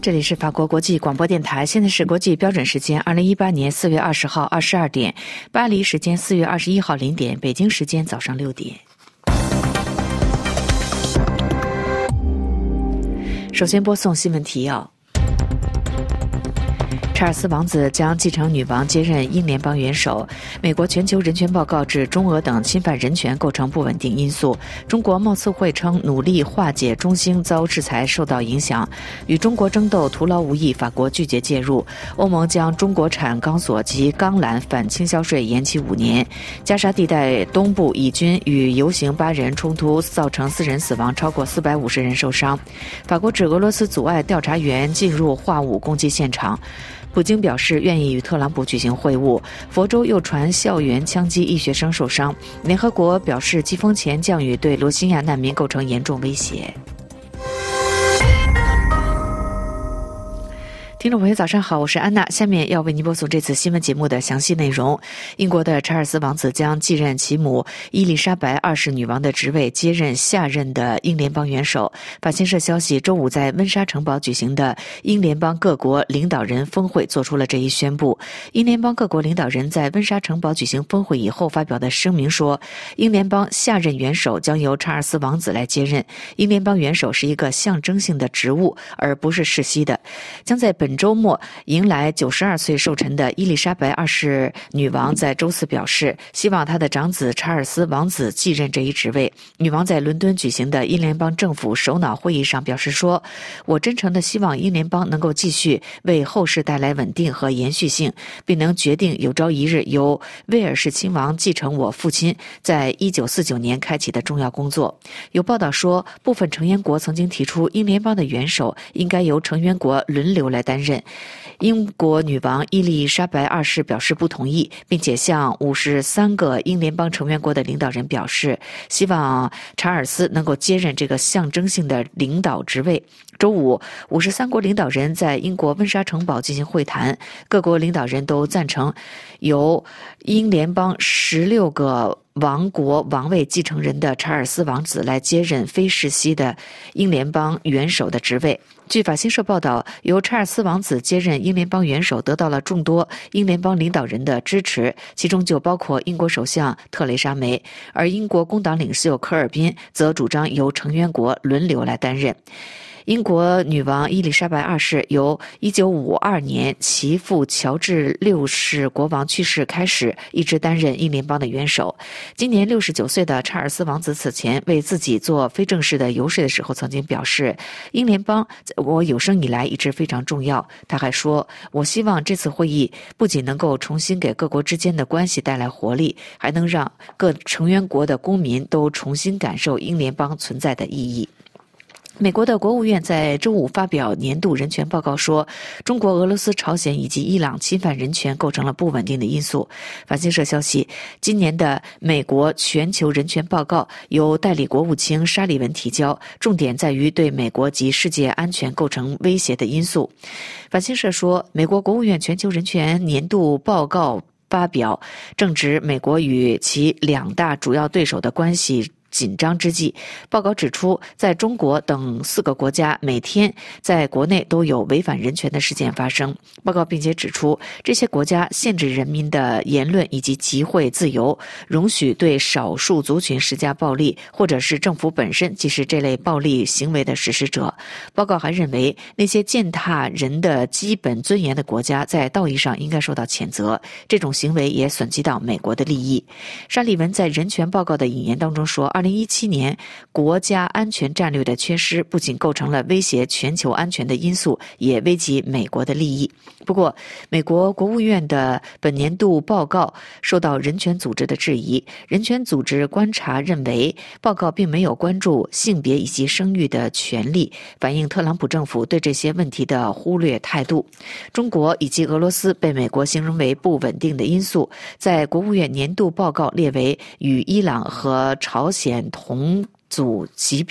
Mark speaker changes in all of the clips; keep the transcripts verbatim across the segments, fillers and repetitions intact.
Speaker 1: 这里是法国国际广播电台，现在是国际标准时间二零一八年四月二十号二十二点，巴黎时间四月二十一号零点，北京时间早上六点。首先播送新闻提要。查尔斯王子将继承女王接任英联邦元首。美国全球人权报告指中俄等侵犯人权构成不稳定因素。中国贸促会称努力化解中兴遭制裁受到影响。与中国争斗徒劳无益，法国拒绝介入。欧盟将中国产钢索及钢缆反倾销税延期五年。加沙地带东部以军与游行八人冲突造成四人死亡，超过四百五十人受伤。法国指俄罗斯阻碍调查员进入化武攻击现场。普京表示愿意与特朗普举行会晤。佛州又传校园枪击，一学生受伤。联合国表示季风前降雨对罗兴亚难民构成严重威胁。听众朋友早上好，我是安娜，下面要为您播送这次新闻节目的详细内容。英国的查尔斯王子将继任其母伊丽莎白二世女王的职位，接任下任的英联邦元首。法新社消息，周五在温莎城堡举行的英联邦各国领导人峰会做出了这一宣布。英联邦各国领导人在温莎城堡举行峰会以后发表的声明说，英联邦下任元首将由查尔斯王子来接任。英联邦元首是一个象征性的职务，而不是世袭的。将在本周末迎来九十二岁寿辰的伊丽莎白二世女王在周四表示，希望她的长子查尔斯王子继任这一职位。女王在伦敦举行的英联邦政府首脑会议上表示说，我真诚地希望英联邦能够继续为后世带来稳定和延续性，并能决定有朝一日由威尔士亲王继承我父亲在一九四九年开启的重要工作。有报道说，部分成员国曾经提出英联邦的元首应该由成员国轮流来担任。英国女王伊丽莎白二世表示不同意，并且向五十三个英联邦成员国的领导人表示，希望查尔斯能够接任这个象征性的领导职位。周五，五十三国领导人在英国温莎城堡进行会谈，各国领导人都赞成由英联邦十六个王国王位继承人的查尔斯王子来接任非世袭的英联邦元首的职位。据法新社报道，由查尔斯王子接任英联邦元首得到了众多英联邦领导人的支持，其中就包括英国首相特蕾莎梅，而英国工党领袖科尔宾则主张由成员国轮流来担任。英国女王伊丽莎白二世由一九五二年其父乔治六世国王去世开始，一直担任英联邦的元首。今年六十九岁的查尔斯王子此前为自己做非正式的游说的时候曾经表示，英联邦我有生以来一直非常重要。他还说，我希望这次会议不仅能够重新给各国之间的关系带来活力，还能让各成员国的公民都重新感受英联邦存在的意义。美国的国务院在周五发表年度人权报告说，中国、俄罗斯、朝鲜以及伊朗侵犯人权构成了不稳定的因素。法新社消息，今年的美国全球人权报告由代理国务卿沙利文提交，重点在于对美国及世界安全构成威胁的因素。法新社说，美国国务院全球人权年度报告发表，正值美国与其两大主要对手的关系紧张之际。报告指出，在中国等四个国家每天在国内都有违反人权的事件发生。报告并且指出，这些国家限制人民的言论以及集会自由，容许对少数族群施加暴力，或者是政府本身即是这类暴力行为的实施者。报告还认为，那些践踏人的基本尊严的国家在道义上应该受到谴责，这种行为也损及到美国的利益。沙利文在人权报告的引言当中说，二零一七年国家安全战略的缺失不仅构成了威胁全球安全的因素，也危及美国的利益。不过，美国国务院的本年度报告受到人权组织的质疑。人权组织观察认为，报告并没有关注性别以及生育的权利，反映特朗普政府对这些问题的忽略态度。中国以及俄罗斯被美国形容为不稳定的因素，在国务院年度报告列为与伊朗和朝鲜同组级别。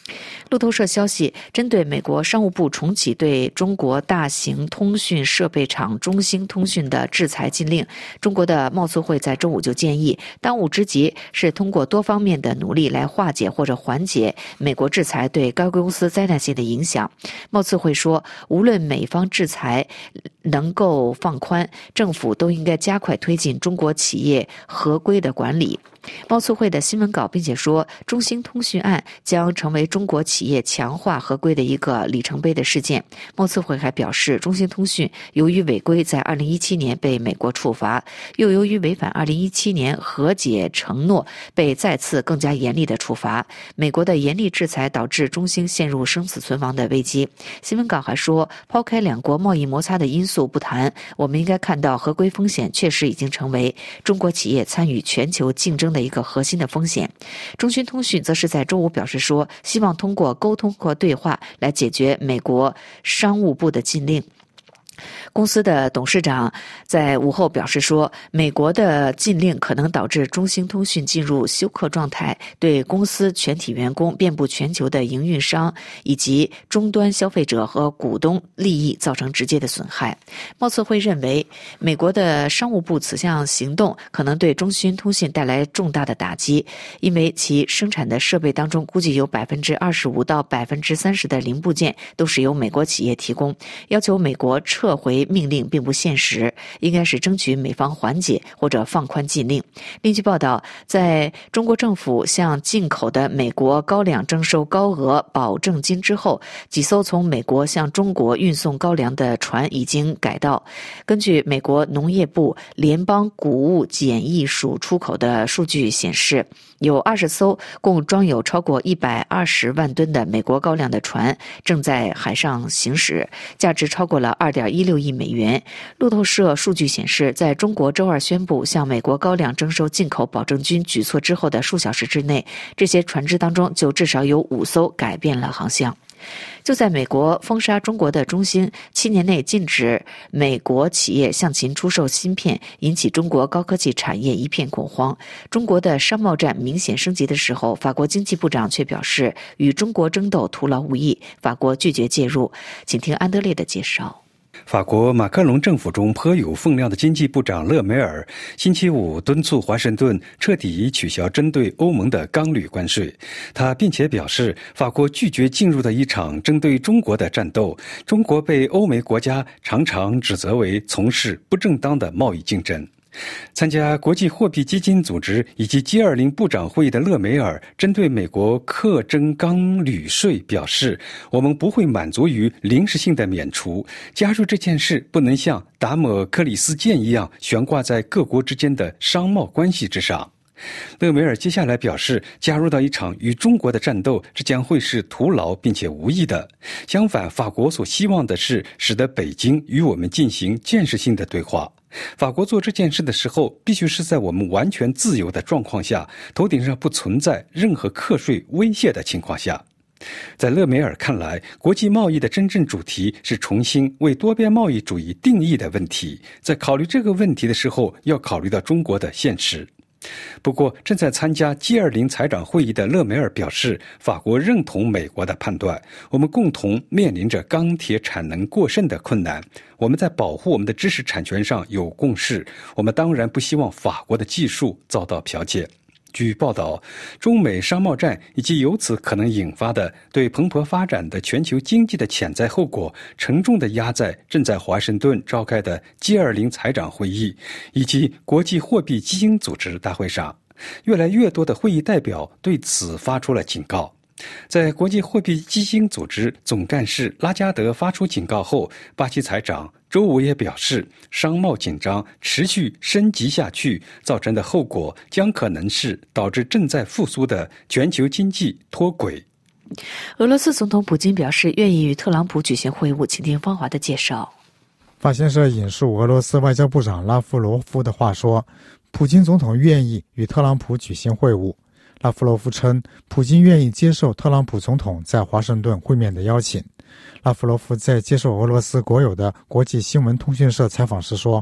Speaker 1: 路透社消息，针对美国商务部重启对中国大型通讯设备厂中兴通讯的制裁禁令，中国的贸促会在周五就建议，当务之急是通过多方面的努力来化解或者缓解美国制裁对该公司灾难性的影响。贸促会说，无论美方制裁能够放宽，政府都应该加快推进中国企业合规的管理。贸促会的新闻稿并且说，中兴通讯案将成为中国企业强化合规的一个里程碑的事件。贸促会还表示，中兴通讯由于违规在二零一七年被美国处罚，又由于违反二零一七年和解承诺被再次更加严厉的处罚。美国的严厉制裁导致中兴陷入生死存亡的危机。新闻稿还说，抛开两国贸易摩擦的因素不谈，我们应该看到合规风险确实已经成为中国企业参与全球竞争的一个核心的风险。中兴通讯则是在周五表示说，希望通过沟通和对话来解决美国商务部的禁令。公司的董事长在午后表示说，美国的禁令可能导致中兴通讯进入休克状态，对公司全体员工、遍布全球的营运商以及终端消费者和股东利益造成直接的损害。贸促会认为，美国的商务部此项行动可能对中兴通讯带来重大的打击，因为其生产的设备当中估计有百分之二十五到百分之三十的零部件都是由美国企业提供。要求美国撤回命令并不现实，应该是争取美方缓解或者放宽禁令。另据报道，在中国政府向进口的美国高粱征收高额保证金之后，几艘从美国向中国运送高粱的船已经改道。根据美国农业部联邦谷物检疫署出口的数据显示，有二十艘共装有超过一百二十万吨的美国高粱的船正在海上行驶，价值超过了二点一六亿美元。路透社数据显示，在中国周二宣布向美国高粱征收进口保证金举措之后的数小时之内，这些船只当中就至少有五艘改变了航向。就在美国封杀中国的中兴七年内禁止美国企业向其出售芯片，引起中国高科技产业一片恐慌。中国的商贸战明显升级的时候，法国经济部长却表示，与中国争斗徒劳无益，法国拒绝介入。请听安德烈的介绍。
Speaker 2: 法国马克龙政府中颇有分量的经济部长勒梅尔星期五敦促华盛顿彻底取消针对欧盟的钢铝关税。他并且表示，法国拒绝进入的一场针对中国的战斗，中国被欧美国家常常指责为从事不正当的贸易竞争。参加国际货币基金组织以及 G 二十 部长会议的勒梅尔针对美国课征钢铝税表示，我们不会满足于临时性的免除，加入这件事不能像达摩克里斯剑一样悬挂在各国之间的商贸关系之上。勒梅尔接下来表示，加入到一场与中国的战斗，这将会是徒劳并且无益的。相反，法国所希望的是使得北京与我们进行建设性的对话。法国做这件事的时候，必须是在我们完全自由的状况下，头顶上不存在任何课税威胁的情况下。在勒梅尔看来，国际贸易的真正主题是重新为多边贸易主义定义的问题。在考虑这个问题的时候，要考虑到中国的现实。不过，正在参加 G 二十 财长会议的勒梅尔表示，法国认同美国的判断，我们共同面临着钢铁产能过剩的困难，我们在保护我们的知识产权上有共识，我们当然不希望法国的技术遭到剽窃。据报道，中美商贸战以及由此可能引发的对蓬勃发展的全球经济的潜在后果，沉重地压在正在华盛顿召开的 G 二十 财长会议以及国际货币基金组织大会上。越来越多的会议代表对此发出了警告。在国际货币基金组织总干事拉加德发出警告后，巴西财长周五也表示，商贸紧张持续升级下去，造成的后果将可能是导致正在复苏的全球经济脱轨。
Speaker 1: 俄罗斯总统普京表示愿意与特朗普举行会晤，请听方华的介绍。
Speaker 3: 法新社引述俄罗斯外交部长拉夫罗夫的话说，普京总统愿意与特朗普举行会晤。拉夫罗夫称，普京愿意接受特朗普总统在华盛顿会面的邀请。拉夫罗夫在接受俄罗斯国有的国际新闻通讯社采访时说，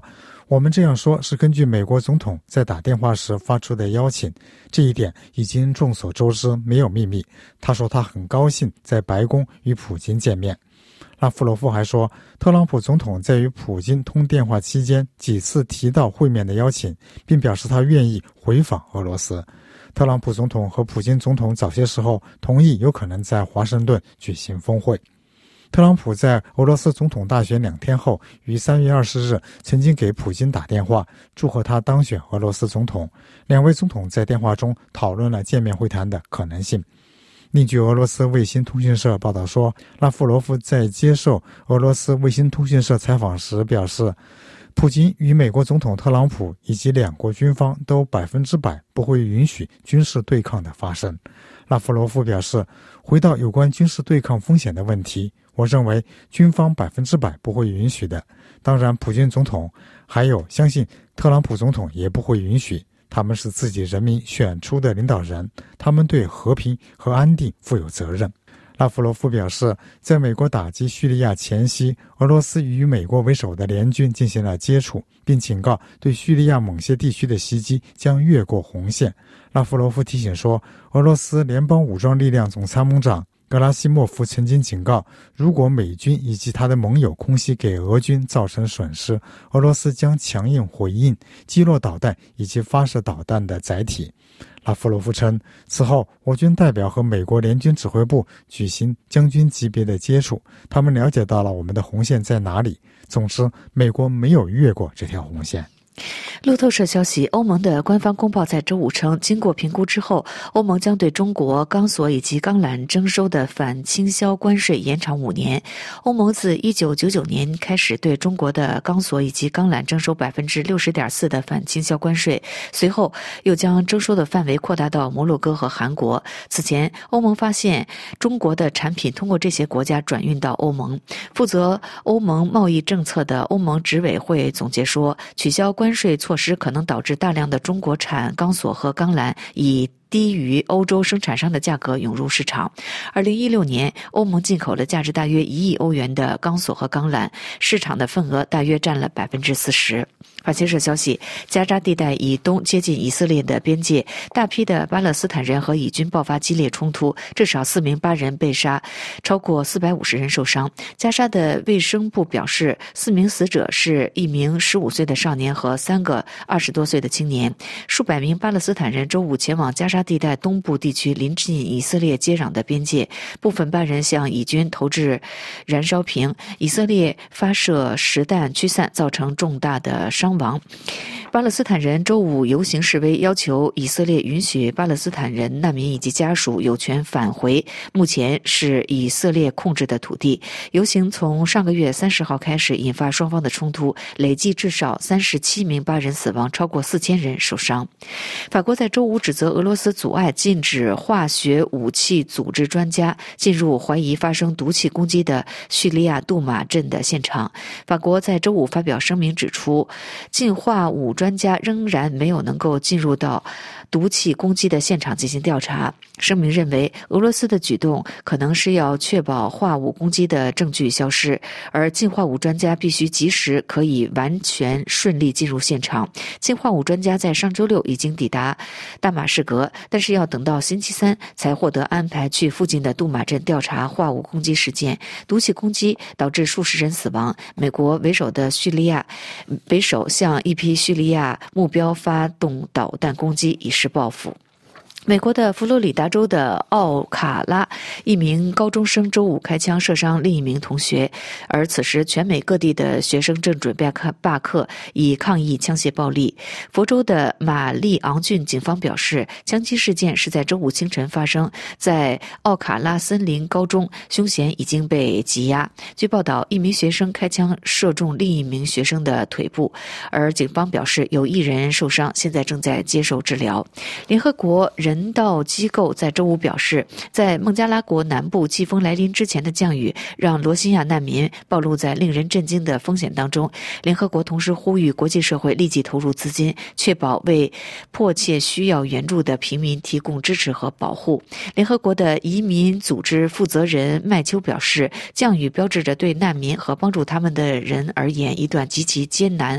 Speaker 3: 我们这样说是根据美国总统在打电话时发出的邀请，这一点已经众所周知，没有秘密。他说他很高兴在白宫与普京见面。拉夫罗夫还说，特朗普总统在与普京通电话期间几次提到会面的邀请，并表示他愿意回访俄罗斯。特朗普总统和普京总统早些时候同意有可能在华盛顿举行峰会。特朗普在俄罗斯总统大选两天后，于三月二十日曾经给普京打电话，祝贺他当选俄罗斯总统。两位总统在电话中讨论了见面会谈的可能性。另据俄罗斯卫星通讯社报道说，拉夫罗夫在接受俄罗斯卫星通讯社采访时表示，普京与美国总统特朗普以及两国军方都百分之百不会允许军事对抗的发生。拉夫罗夫表示，回到有关军事对抗风险的问题，我认为军方百分之百不会允许的。当然，普京总统还有相信特朗普总统也不会允许。他们是自己人民选出的领导人，他们对和平和安定负有责任。拉夫罗夫表示，在美国打击叙利亚前夕，俄罗斯与美国为首的联军进行了接触，并警告对叙利亚某些地区的袭击将越过红线。拉夫罗夫提醒说，俄罗斯联邦武装力量总参谋长格拉西莫夫曾经警告，如果美军以及他的盟友空袭给俄军造成损失，俄罗斯将强硬回应，击落导弹以及发射导弹的载体。拉夫罗夫称，此后我军代表和美国联军指挥部举行将军级别的接触，他们了解到了我们的红线在哪里。总之，美国没有越过这条红线。
Speaker 1: 路透社消息，欧盟的官方公报在周五称，经过评估之后，欧盟将对中国钢索以及钢缆征收的反倾销关税延长五年。欧盟自一九九九年开始对中国的钢索以及钢缆征收 百分之六十点四 的反倾销关税，随后又将征收的范围扩大到摩洛哥和韩国。此前，欧盟发现中国的产品通过这些国家转运到欧盟。负责欧盟贸易政策的欧盟执委会总结说，取消关税措施可能导致大量的中国产钢索和钢缆以低于欧洲生产商的价格涌入市场。二零一六年，欧盟进口了价值大约一亿欧元的钢索和钢缆，市场的份额大约占了百分之四十。法新社消息，加沙地带以东接近以色列的边界，大批的巴勒斯坦人和以军爆发激烈冲突，至少四名巴人被杀，超过四百五十人受伤。加沙的卫生部表示，四名死者是一名十五岁的少年和三个二十多岁的青年。数百名巴勒斯坦人周五前往加沙地带东部地区临近以色列接壤的边界，部分巴人向以军投掷燃烧瓶，以色列发射实弹驱散，造成重大的伤亡。巴勒斯坦人周五游行示威，要求以色列允许巴勒斯坦人难民以及家属有权返回目前是以色列控制的土地。游行从上个月三十号开始，引发双方的冲突，累计至少三十七名巴人死亡，超过四千人受伤。法国在周五指责俄罗斯阻碍禁止化学武器组织专家进入怀疑发生毒气攻击的叙利亚杜马镇的现场。法国在周五发表声明指出，禁化武专家仍然没有能够进入到毒气攻击的现场进行调查。声明认为，俄罗斯的举动可能是要确保化武攻击的证据消失，而禁化武专家必须及时可以完全顺利进入现场。禁化武专家在上周六已经抵达大马士革，但是要等到星期三才获得安排去附近的杜马镇调查化武攻击事件。毒气攻击导致数十人死亡。美国为首的叙利亚为首向一批叙利亚目标发动导弹攻击，以示报复。美国的佛罗里达州的奥卡拉，一名高中生周五开枪射伤另一名同学，而此时全美各地的学生正准备罢课，以抗议枪械暴力。佛州的马利昂郡警方表示，枪击事件是在周五清晨发生在奥卡拉森林高中，凶嫌已经被羁押。据报道，一名学生开枪射中另一名学生的腿部，而警方表示有一人受伤，现在正在接受治疗。联合国人人道机构在周五表示，在孟加拉国南部季风来临之前的降雨让罗兴亚难民暴露在令人震惊的风险当中。联合国同时呼吁国际社会立即投入资金，确保为迫切需要援助的平民提供支持和保护。联合国的移民组织负责人麦丘表示，降雨标志着对难民和帮助他们的人而言一段极其艰难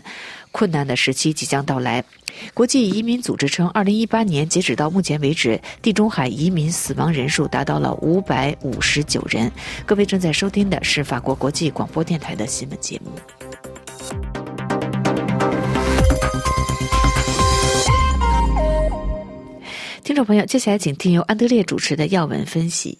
Speaker 1: 困难的时期即将到来。国际移民组织称，二零一八年截止到目前为止，地中海移民死亡人数达到了五百五十九人。各位正在收听的是法国国际广播电台的新闻节目。听众朋友，接下来请听由安德烈主持的要闻分析。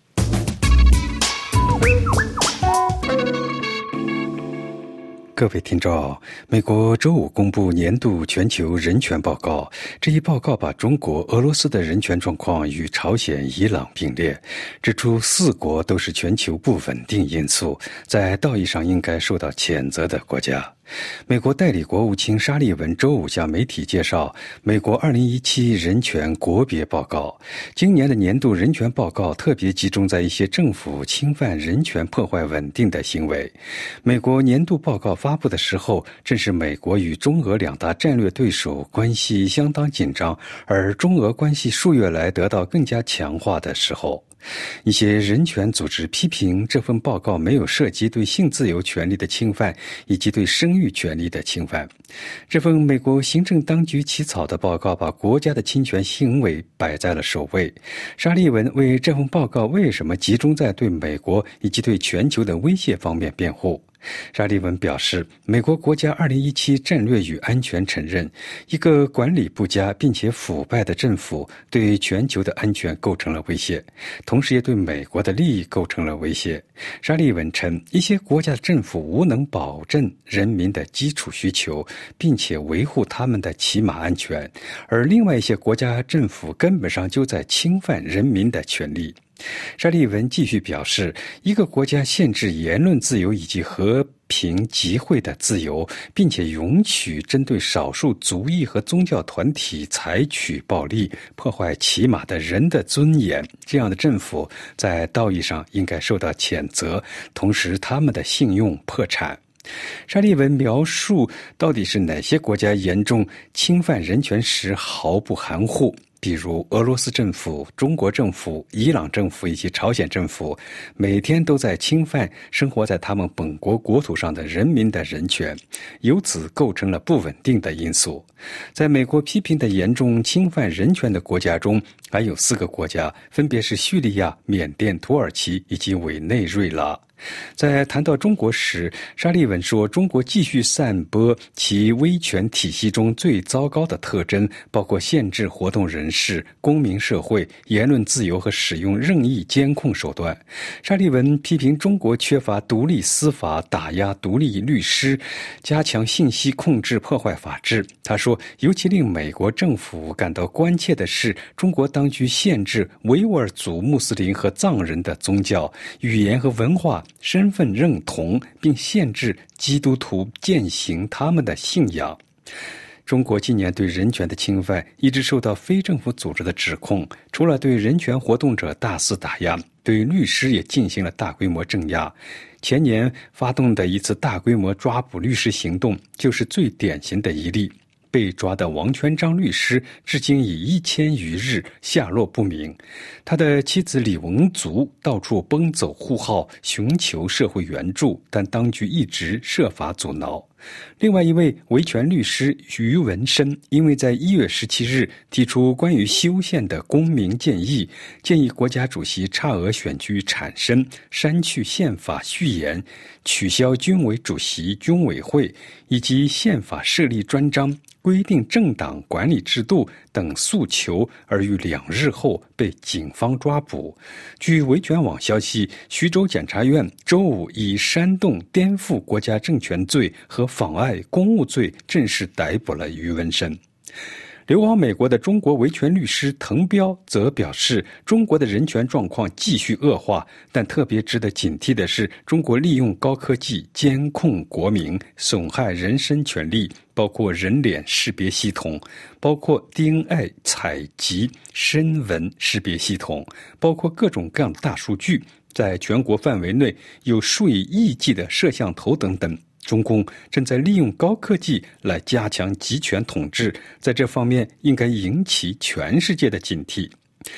Speaker 2: 各位听众，美国周五公布年度全球人权报告。这一报告把中国、俄罗斯的人权状况与朝鲜、伊朗并列，指出四国都是全球不稳定因素，在道义上应该受到谴责的国家。美国代理国务卿沙利文周五向媒体介绍美国二零一七人权国别报告。今年的年度人权报告特别集中在一些政府侵犯人权、破坏稳定的行为。美国年度报告发布的时候，正是美国与中俄两大战略对手关系相当紧张，而中俄关系数月来得到更加强化的时候。一些人权组织批评这份报告没有涉及对性自由权利的侵犯以及对生育权利的侵犯。这份美国行政当局起草的报告把国家的侵权行为摆在了首位。沙利文为这份报告为什么集中在对美国以及对全球的威胁方面辩护。沙利文表示，美国国家二零一七战略与安全承认，一个管理不佳并且腐败的政府对全球的安全构成了威胁，同时也对美国的利益构成了威胁。沙利文称，一些国家的政府无能保证人民的基础需求，并且维护他们的起码安全，而另外一些国家政府根本上就在侵犯人民的权利。沙利文继续表示，一个国家限制言论自由以及和平集会的自由，并且允许针对少数族裔和宗教团体采取暴力，破坏起码的人的尊严，这样的政府在道义上应该受到谴责，同时他们的信用破产。沙利文描述到底是哪些国家严重侵犯人权时毫不含糊，比如俄罗斯政府、中国政府、伊朗政府以及朝鲜政府，每天都在侵犯生活在他们本国国土上的人民的人权，由此构成了不稳定的因素。在美国批评的严重侵犯人权的国家中，还有四个国家，分别是叙利亚、缅甸、土耳其以及委内瑞拉。在谈到中国时，沙利文说，中国继续散播其威权体系中最糟糕的特征，包括限制活动人士、公民社会、言论自由和使用任意监控手段。沙利文批评中国缺乏独立司法，打压独立律师，加强信息控制，破坏法治。他说，尤其令美国政府感到关切的是，中国当局限制维吾尔族穆斯林和藏人的宗教、语言和文化、身份认同，并限制基督徒践行他们的信仰。中国近年对人权的侵犯一直受到非政府组织的指控，除了对人权活动者大肆打压，对律师也进行了大规模镇压。前年发动的一次大规模抓捕律师行动就是最典型的一例。被抓的王全璋律师至今已一千余日下落不明，他的妻子李文足到处奔走呼号，寻求社会援助，但当局一直设法阻挠。另外一位维权律师于文生，因为在一月十七日提出关于修宪的公民建议，建议国家主席差额选举产生，删去宪法序言，取消军委主席、军委会以及宪法设立专章，规定政党管理制度等诉求，而于两日后被警方抓捕。据维权网消息，徐州检察院周五以煽动颠覆国家政权罪和妨碍公务罪正式逮捕了于文生。流亡美国的中国维权律师滕彪则表示，中国的人权状况继续恶化，但特别值得警惕的是，中国利用高科技监控国民，损害人身权利，包括人脸识别系统，包括 D N A 采集、声纹识别系统，包括各种各样的大数据，在全国范围内有数以亿计的摄像头等等。中共正在利用高科技来加强集权统治，在这方面应该引起全世界的警惕。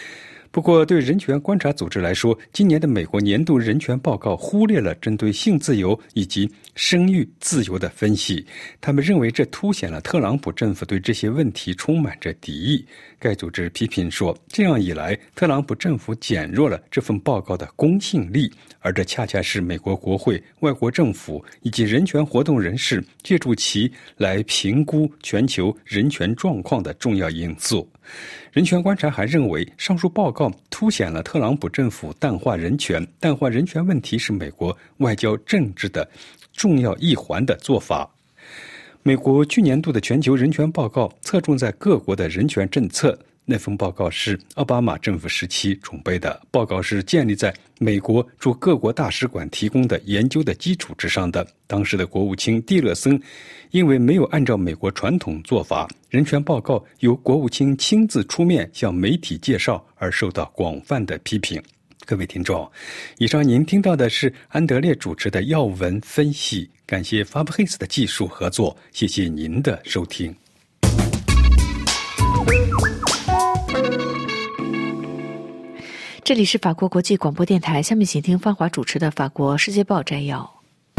Speaker 2: 不过，对人权观察组织来说，今年的美国年度人权报告忽略了针对性自由以及生育自由的分析。他们认为这凸显了特朗普政府对这些问题充满着敌意。该组织批评说，这样一来，特朗普政府减弱了这份报告的公信力，而这恰恰是美国国会、外国政府以及人权活动人士借助其来评估全球人权状况的重要因素。人权观察还认为，上述报告凸显了特朗普政府淡化人权、淡化人权问题是美国外交政治的重要一环的做法。美国去年度的全球人权报告侧重在各国的人权政策。那份报告是奥巴马政府时期准备的，报告是建立在美国驻各国大使馆提供的研究的基础之上的。当时的国务卿蒂勒森因为没有按照美国传统做法，人权报告由国务卿亲自出面向媒体介绍而受到广泛的批评。各位听众，以上您听到的是安德烈主持的要闻分析，感谢法布黑斯的技术合作，谢谢您的收听。
Speaker 1: 这里是法国国际广播电台，下面请听芳华主持的法国世界报摘要。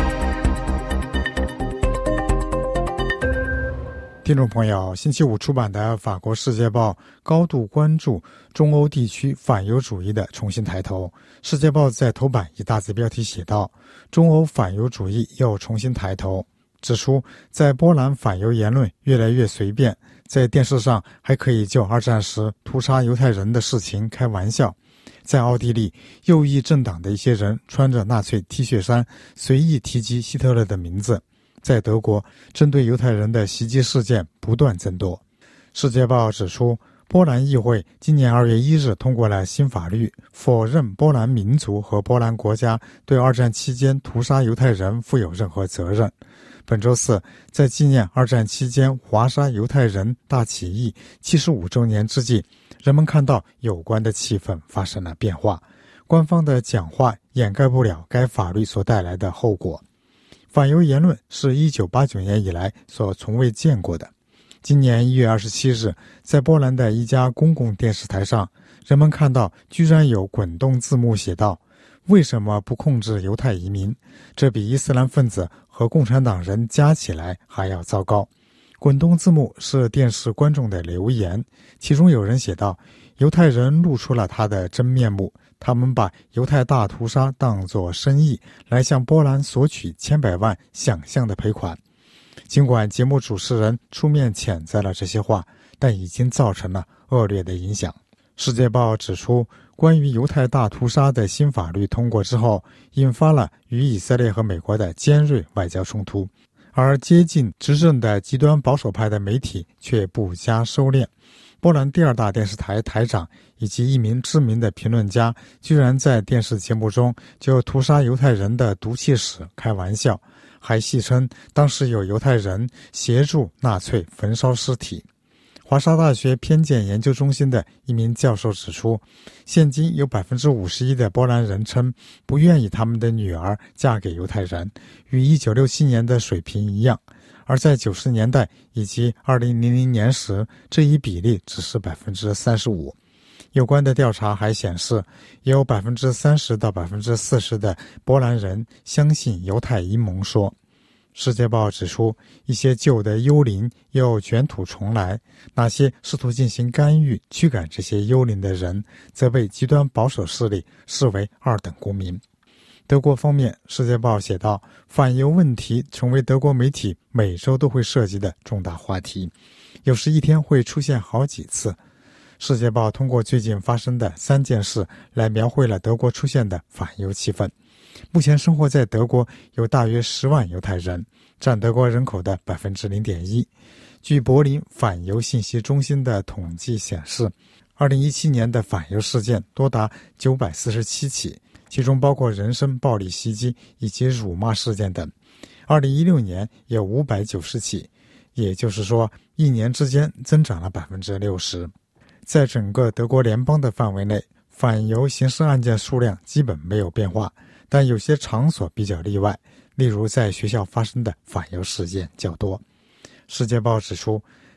Speaker 3: 听众朋友，星期五出版的法国世界报高度关注中欧地区反犹主义的重新抬头。世界报在头版以大字标题写道，中欧反犹主义又重新抬头，指出在波兰反犹言论越来越随便，在电视上还可以就二战时屠杀犹太人的事情开玩笑。在奥地利，右翼政党的一些人穿着纳粹 T 恤衫，随意提及希特勒的名字。在德国，针对犹太人的袭击事件不断增多。世界报指出，波兰议会今年二月一日通过了新法律，否认波兰民族和波兰国家对二战期间屠杀犹太人负有任何责任。本周四，在纪念二战期间华沙犹太人大起义七十五周年之际，人们看到有关的气氛发生了变化，官方的讲话掩盖不了该法律所带来的后果。反犹言论是一九八九年以来所从未见过的。今年一月二十七日，在波兰的一家公共电视台上，人们看到居然有滚动字幕写道：为什么不控制犹太移民？这比伊斯兰分子和共产党人加起来还要糟糕。滚动字幕是电视观众的留言，其中有人写道：犹太人露出了他的真面目，他们把犹太大屠杀当作生意，来向波兰索取千百万想象的赔款。尽管节目主持人出面谴责了这些话，但已经造成了恶劣的影响。世界报指出，关于犹太大屠杀的新法律通过之后，引发了与以色列和美国的尖锐外交冲突，而接近执政的极端保守派的媒体却不加收敛。波兰第二大电视台台长以及一名知名的评论家居然在电视节目中就屠杀犹太人的毒气史开玩笑，还戏称当时有犹太人协助纳粹焚烧尸体。华沙大学偏见研究中心的一名教授指出，现今有 百分之五十一 的波兰人称不愿意他们的女儿嫁给犹太人，与一九六七年的水平一样。而在九十年代以及二零零零年时，这一比例只是 百分之三十五。 有关的调查还显示，有 百分之三十 到 百分之四十 的波兰人相信犹太阴谋说。世界报指出，一些旧的幽灵又卷土重来，那些试图进行干预驱赶这些幽灵的人，则被极端保守势力视为二等公民。德国方面，世界报写道，反犹问题成为德国媒体每周都会涉及的重大话题，有时一天会出现好几次。世界报通过最近发生的三件事来描绘了德国出现的反犹气氛。目前生活在德国有大约十万犹太人，占德国人口的 百分之零点一。 据柏林反犹信息中心的统计显示，二零一七年的反犹事件多达九百四十七起，其中包括人身暴力袭击以及辱骂事件等。二零一六年有五百九十起，也就是说一年之间增长了 百分之六十。 在整个德国联邦的范围内，反犹刑事案件数量基本没有变化，但有些场所比较例外，例如在学校发生的反犹事件较多。世界报指出，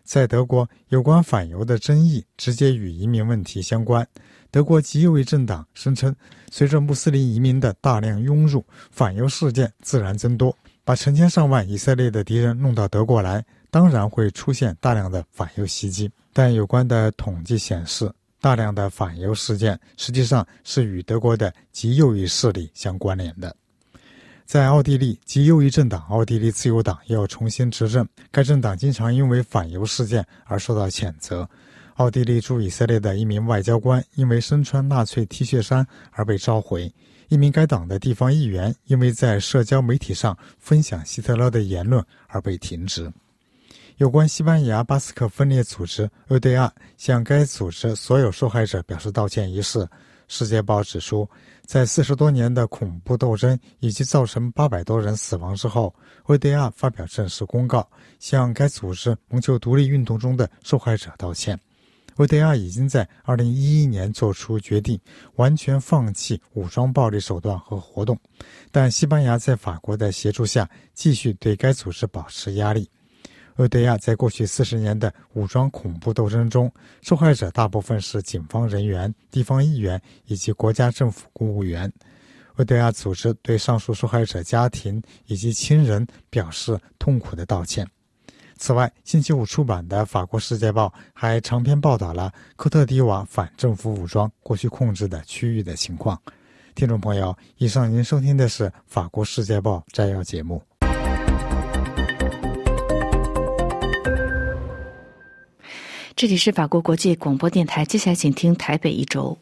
Speaker 3: 在德国，有关反犹的争议直接与移民问题相关。德国极右翼政党声称，随着穆斯林移民的大量涌入，反犹事件自然增多，把成千上万以色列的敌人弄到德国来，当然会出现大量的反犹袭击。但有关的统计显示，大量的反犹事件实际上是与德国的极右翼势力相关联的。在奥地利，极右翼政党奥地利自由党要重新执政，该政党经常因为反犹事件而受到谴责。奥地利驻以色列的一名外交官因为身穿纳粹 T 恤衫而被召回，一名该党的地方议员因为在社交媒体上分享希特勒的言论而被停职。有关西班牙巴斯克分裂组织 O D A 向该组织所有受害者表示道歉一事，世界报指出，在四十多年的恐怖斗争以及造成八百多人死亡之后， O D A 发表正式公告，向该组织蒙求独立运动中的受害者道歉。O D A 已经在二零一一年做出决定，完全放弃武装暴力手段和活动，但西班牙在法国的协助下继续对该组织保持压力。O D A 在过去四十年的武装恐怖斗争中，受害者大部分是警方人员、地方议员以及国家政府公务员。O D A 组织对上述受害者家庭以及亲人表示痛苦的道歉。此外，星期五出版的法国《世界报》还长篇报道了科特迪瓦反政府武装过去控制的区域的情况。听众朋友，以上您收听的是法国《世界报》摘要节目。
Speaker 1: 这里是法国国际广播电台，接下来请听台北一周。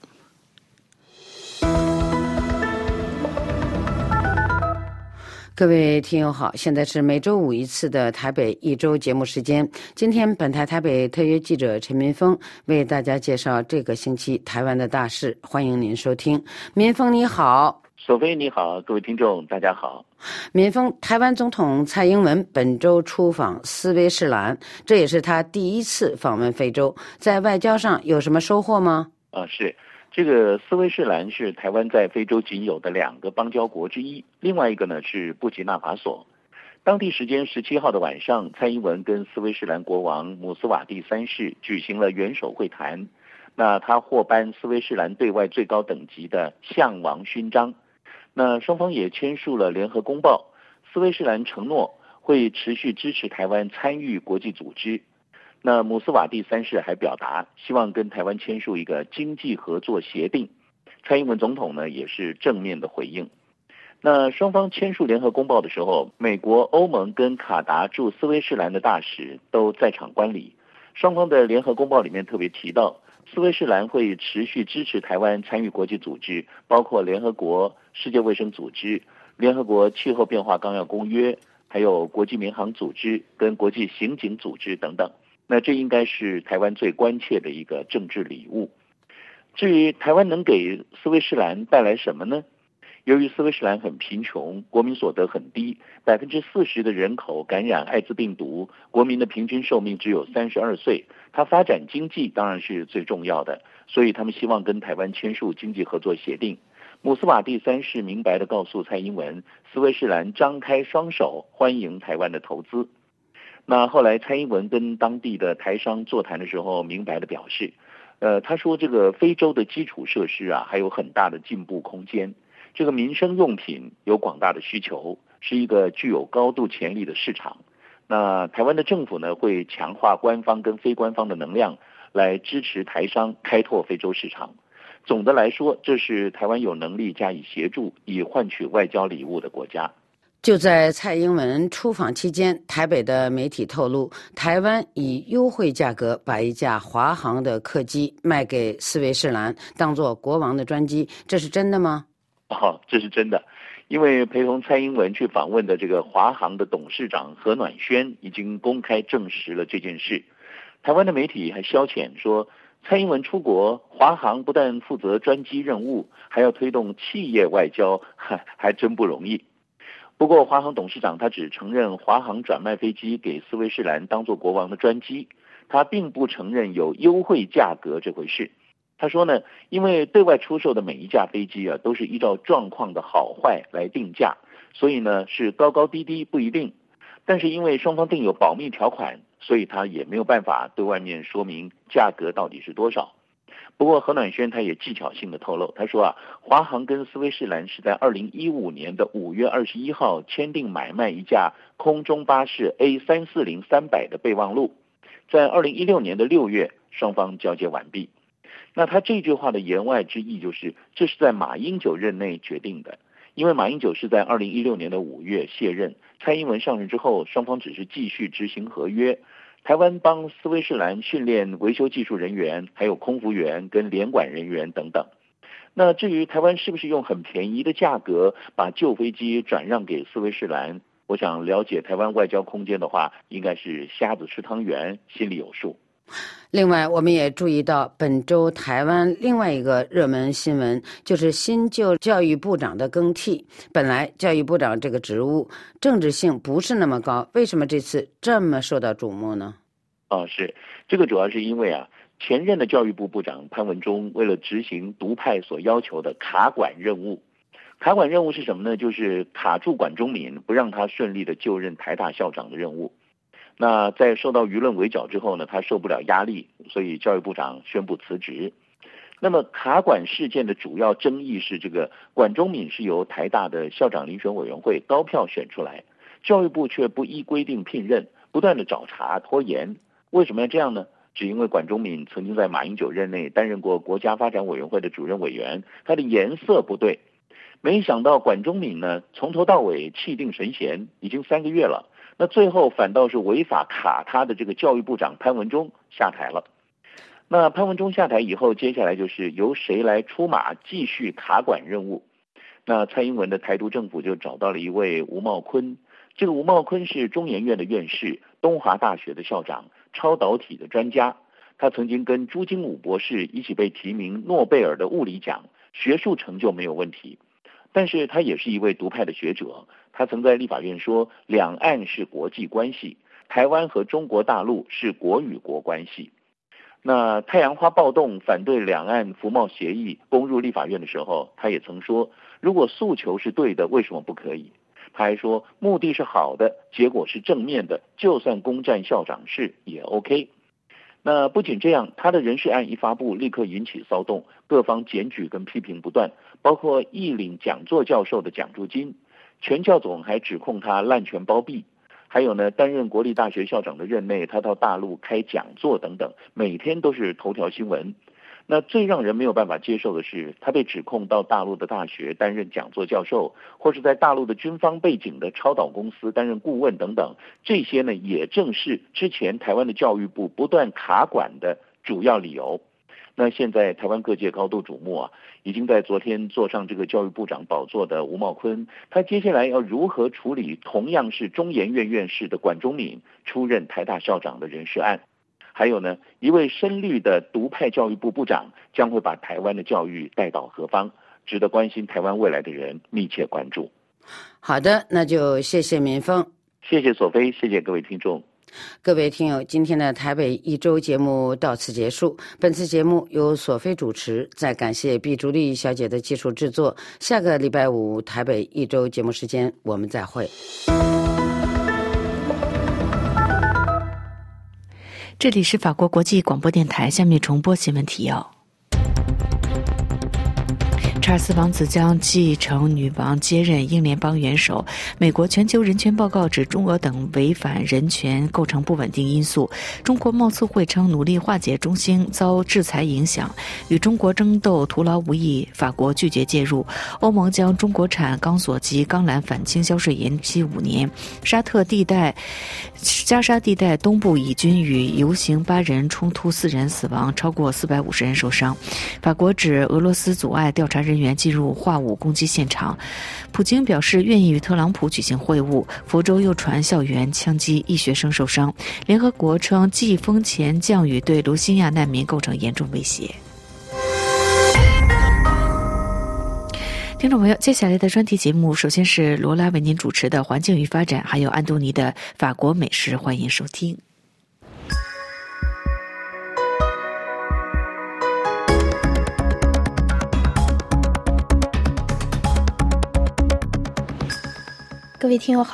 Speaker 4: 各位听友好，现在是每周五一次的台北一周节目时间。今天本台台北特约记者陈民峰为大家介绍这个星期台湾的大事，欢迎您收听。民峰你好。
Speaker 5: 索菲你好，各位听众大家好。
Speaker 4: 民峰，台湾总统蔡英文本周出访斯威士兰，这也是他第一次访问非洲，在外交上有什么收获吗？
Speaker 5: 啊，是。这个斯威士兰是台湾在非洲仅有的两个邦交国之一，另外一个呢是布吉纳法索。当地时间十七号的晚上，蔡英文跟斯威士兰国王姆斯瓦蒂三世举行了元首会谈。那他获颁斯威士兰对外最高等级的象王勋章。那双方也签署了联合公报，斯威士兰承诺会持续支持台湾参与国际组织。那姆斯瓦蒂三世还表达希望跟台湾签署一个经济合作协定，蔡英文总统呢也是正面的回应。那双方签署联合公报的时候，美国、欧盟跟卡达驻斯威士兰的大使都在场观礼。双方的联合公报里面特别提到，斯威士兰会持续支持台湾参与国际组织，包括联合国、世界卫生组织、联合国气候变化纲要公约，还有国际民航组织跟国际刑警组织等等。那这应该是台湾最关切的一个政治礼物。至于台湾能给斯威士兰带来什么呢？由于斯威士兰很贫穷，国民所得很低，百分之四十的人口感染艾滋病毒，国民的平均寿命只有三十二岁。它发展经济当然是最重要的，所以他们希望跟台湾签署经济合作协定。姆斯瓦蒂三世明白地告诉蔡英文，斯威士兰张开双手欢迎台湾的投资。那后来蔡英文跟当地的台商座谈的时候，明白地表示，呃，他说这个非洲的基础设施啊，还有很大的进步空间。这个民生用品有广大的需求，是一个具有高度潜力的市场。那台湾的政府呢，会强化官方跟非官方的能量，来支持台商开拓非洲市场。总的来说，这是台湾有能力加以协助，以换取外交礼物的国家。
Speaker 4: 就在蔡英文出访期间，台北的媒体透露，台湾以优惠价格把一架华航的客机卖给斯威士兰，当作国王的专机，这是真的吗？
Speaker 5: 哦，这是真的。因为陪同蔡英文去访问的这个华航的董事长何暖轩已经公开证实了这件事。台湾的媒体还消遣说，蔡英文出国，华航不但负责专机任务，还要推动企业外交，还还真不容易。不过华航董事长他只承认华航转卖飞机给斯威士兰当作国王的专机，他并不承认有优惠价格这回事。他说呢，因为对外出售的每一架飞机啊，都是依照状况的好坏来定价，所以呢是高高低低不一定。 但是因为双方订有保密条款，所以他也没有办法对外面说明价格到底是多少。不过何暖轩他也技巧性的透露，他说啊，华航跟斯威士兰是在二零一五年的五月二十一号签订买卖一架空中巴士 A 三四零三百的备忘录，在二零一六年的六月双方交接完毕。那他这句话的言外之意就是，这是在马英九任内决定的，因为马英九是在二零一六年的五月卸任，蔡英文上任之后，双方只是继续执行合约。台湾帮斯威士兰训练维修技术人员，还有空服员跟联管人员等等。那至于台湾是不是用很便宜的价格把旧飞机转让给斯威士兰，我想了解台湾外交空间的话，应该是瞎子吃汤圆，心里有数。
Speaker 4: 另外，我们也注意到本周台湾另外一个热门新闻，就是新旧教育部长的更替。本来教育部长这个职务政治性不是那么高，为什么这次这么受到瞩目呢？
Speaker 5: 哦，是这个主要是因为啊，前任的教育部部长潘文忠为了执行独派所要求的卡管任务。卡管任务是什么呢？就是卡住管中闵，不让他顺利的就任台大校长的任务。那在受到舆论围剿之后呢，他受不了压力，所以教育部长宣布辞职。那么卡管事件的主要争议是，这个管中闵是由台大的校长遴选委员会高票选出来，教育部却不依规定聘任，不断的找茬拖延。为什么要这样呢？只因为管中闵曾经在马英九任内担任过国家发展委员会的主任委员，他的颜色不对。没想到管中闵呢，从头到尾气定神闲，已经三个月了。那最后反倒是违法卡他的这个教育部长潘文忠下台了。那潘文忠下台以后，接下来就是由谁来出马继续卡管任务？那蔡英文的台独政府就找到了一位吴茂坤。这个吴茂坤是中研院的院士，东华大学的校长，超导体的专家。他曾经跟朱经武博士一起被提名诺贝尔的物理奖，学术成就没有问题。但是他也是一位独派的学者，他曾在立法院说，两岸是国际关系，台湾和中国大陆是国与国关系。那太阳花暴动反对两岸服贸协议攻入立法院的时候，他也曾说，如果诉求是对的，为什么不可以？他还说，目的是好的，结果是正面的，就算攻占校长室也 OK。那不仅这样，他的人事案一发布，立刻引起骚动，各方检举跟批评不断，包括议领讲座教授的奖助金，全教总还指控他滥权包庇，还有呢，担任国立大学校长的任内，他到大陆开讲座等等，每天都是头条新闻。那最让人没有办法接受的是，他被指控到大陆的大学担任讲座教授，或是在大陆的军方背景的超导公司担任顾问等等，这些呢也正是之前台湾的教育部不断卡管的主要理由。那现在台湾各界高度瞩目啊，已经在昨天坐上这个教育部长宝座的吴茂坤，他接下来要如何处理同样是中研院院士的管中闵出任台大校长的人事案？还有呢，一位深绿的独派教育部部长将会把台湾的教育带到何方？值得关心台湾未来的人密切关注。
Speaker 4: 好的，那就谢谢民峰，
Speaker 5: 谢谢索菲，谢谢各位听众。
Speaker 4: 各位听友，今天的台北一周节目到此结束。本次节目由索菲主持，再感谢毕竹丽小姐的技术制作。下个礼拜五台北一周节目时间，我们再会。
Speaker 1: 这里是法国国际广播电台，下面重播新闻提要。查尔斯王子将继承女王接任英联邦元首。美国全球人权报告指中俄等违反人权构成不稳定因素。中国贸促会称努力化解中兴遭制裁影响，与中国争斗徒劳无益，法国拒绝介入。欧盟将中国产钢索及钢缆反倾销税延期五年。沙特地带加沙地带东部以军与游行八人冲突，四人死亡，超过四百五十人受伤。法国指俄罗斯阻碍调查人员进入化武攻击现场。普京表示愿意与特朗普举行会晤。佛州又传校园枪击，一学生受伤。联合国称季风前降雨对卢西亚难民构成严重威胁。听众朋友，接下来的专题节目首先是罗拉为您主持的环境与发展，还有安东尼的法国美食，欢迎收听。
Speaker 6: 各位听友好，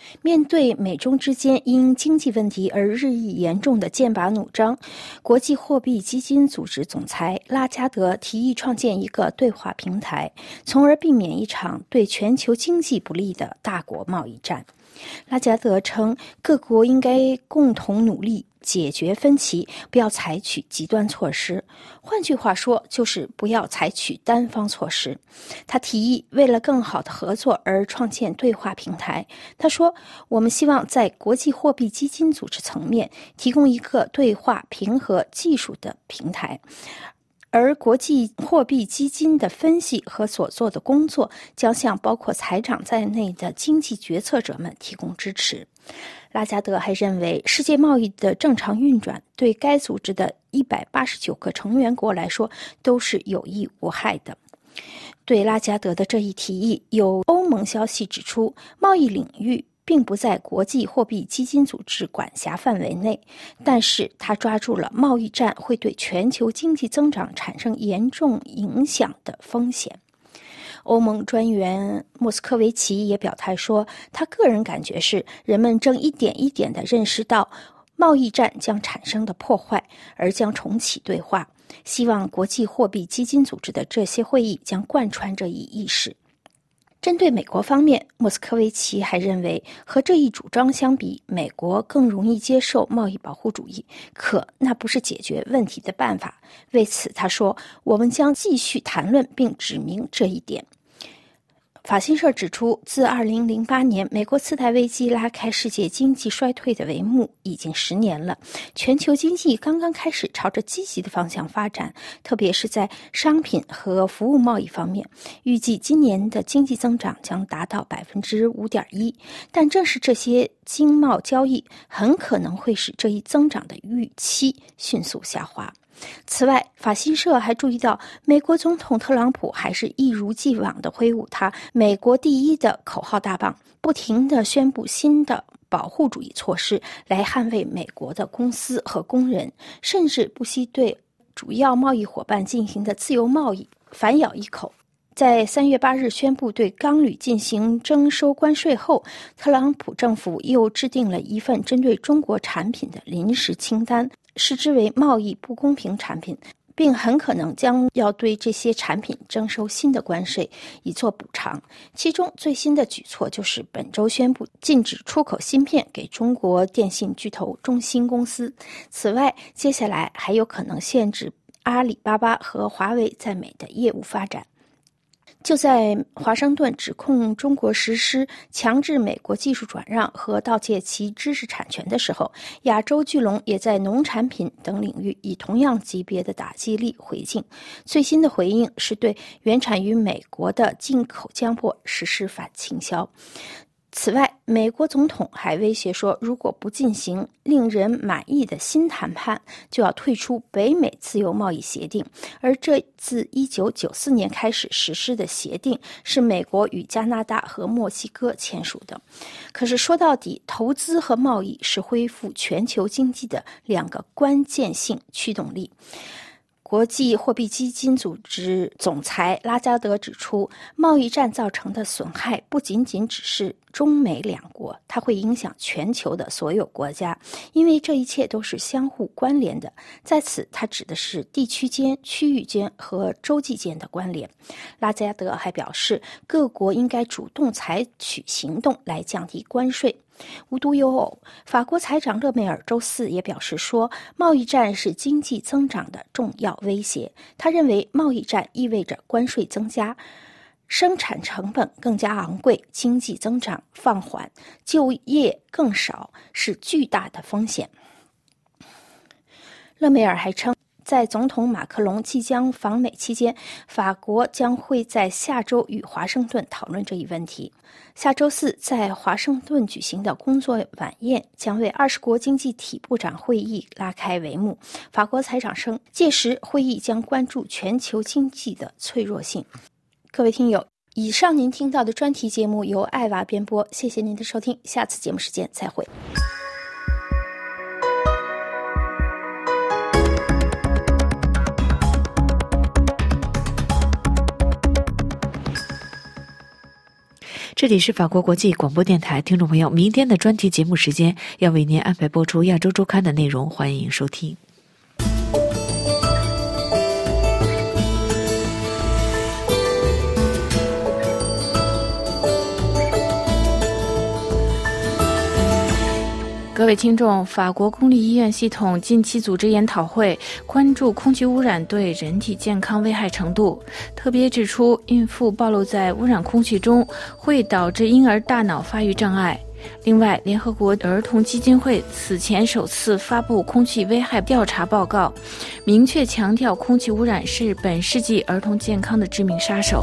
Speaker 6: 面对美中之间因经济问题而日益严重的剑拔弩张，国际货币基金组织总裁拉加德提议创建一个对话平台，从而避免一场对全球经济不利的大国贸易战。拉加德称，各国应该共同努力解决分歧，不要采取极端措施。换句话说，就是不要采取单方措施。他提议为了更好的合作而创建对话平台。他说，我们希望在国际货币基金组织层面提供一个对话平和技术的平台，而国际货币基金的分析和所做的工作将向包括财长在内的经济决策者们提供支持。拉加德还认为，世界贸易的正常运转对该组织的一百八十九个成员国来说都是有益无害的。对拉加德的这一提议，有欧盟消息指出，贸易领域并不在国际货币基金组织管辖范围内，但是他抓住了贸易战会对全球经济增长产生严重影响的风险。欧盟专员莫斯科维奇也表态说，他个人感觉是人们正一点一点地认识到贸易战将产生的破坏，而将重启对话。希望国际货币基金组织的这些会议将贯穿这一意识。针对美国方面，莫斯科维奇还认为，和这一主张相比，美国更容易接受贸易保护主义，可那不是解决问题的办法。为此，他说，我们将继续谈论并指明这一点。法新社指出，自二零零八年美国次贷危机拉开世界经济衰退的帷幕已经十年了，全球经济刚刚开始朝着积极的方向发展，特别是在商品和服务贸易方面，预计今年的经济增长将达到 百分之五点一， 但正是这些经贸交易很可能会使这一增长的预期迅速下滑。此外，法新社还注意到，美国总统特朗普还是一如既往地挥舞他“美国第一”的口号大棒，不停地宣布新的保护主义措施来捍卫美国的公司和工人，甚至不惜对主要贸易伙伴进行的自由贸易反咬一口。在三月八日宣布对钢铝进行征收关税后，特朗普政府又制定了一份针对中国产品的临时清单，视之为贸易不公平产品，并很可能将要对这些产品征收新的关税以作补偿。其中最新的举措就是本周宣布禁止出口芯片给中国电信巨头中兴公司。此外，接下来还有可能限制阿里巴巴和华为在美的业务发展。就在华盛顿指控中国实施强制美国技术转让和盗窃其知识产权的时候，亚洲巨龙也在农产品等领域以同样级别的打击力回敬。最新的回应是对原产于美国的进口浆粕实施反倾销。此外，美国总统还威胁说，如果不进行令人满意的新谈判，就要退出北美自由贸易协定。而这自一九九四年开始实施的协定是美国与加拿大和墨西哥签署的。可是说到底，投资和贸易是恢复全球经济的两个关键性驱动力。国际货币基金组织总裁拉加德指出，贸易战造成的损害不仅仅只是中美两国，它会影响全球的所有国家，因为这一切都是相互关联的。在此，它指的是地区间、区域间和洲际间的关联。拉加德还表示，各国应该主动采取行动来降低关税。无独有偶，法国财长勒梅尔周四也表示说，贸易战是经济增长的重要威胁。他认为贸易战意味着关税增加，生产成本更加昂贵，经济增长放缓，就业更少，是巨大的风险。勒梅尔还称，在总统马克龙即将访美期间，法国将会在下周与华盛顿讨论这一问题。下周四在华盛顿举行的工作晚宴将为二十国经济体部长会议拉开帷幕。法国财长称，届时会议将关注全球经济的脆弱性。各位听友，以上您听到的专题节目由艾娃编播，谢谢您的收听，下次节目时间再会。
Speaker 1: 这里是法国国际广播电台，听众朋友，明天的专题节目时间要为您安排播出亚洲周刊的内容，欢迎收听。
Speaker 6: 各位听众，法国公立医院系统近期组织研讨会，关注空气污染对人体健康危害程度，特别指出孕妇暴露在污染空气中会导致婴儿大脑发育障碍。另外，联合国儿童基金会此前首次发布空气危害调查报告，明确强调空气污染是本世纪儿童健康的致命杀手。